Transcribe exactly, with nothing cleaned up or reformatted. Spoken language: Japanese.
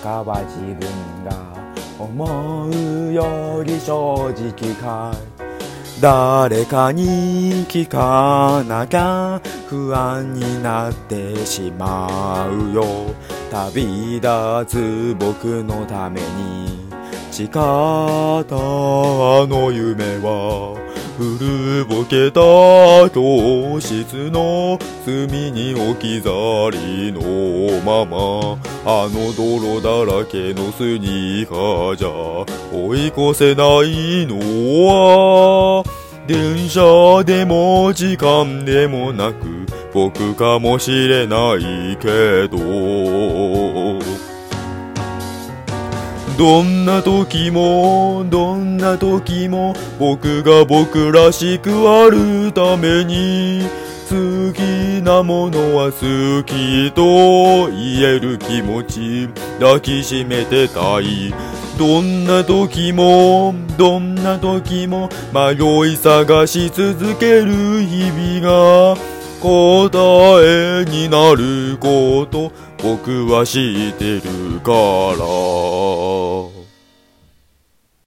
かは自分が思うより正直かい。誰かに聞かなきゃ不安になってしまうよ。旅立つ僕のために誓ったあの夢は古ぼけた教室の隅に置き去りのまま、あの泥だらけのスニーカーじゃ追い越せないのは電車でも時間でもなく僕かもしれないけど、どんな時もどんな時も僕が僕らしくあるために好きなものは好きと言える気持ち抱きしめてたい。どんな時もどんな時も迷い探し続ける日々が答えになること僕は知ってるから。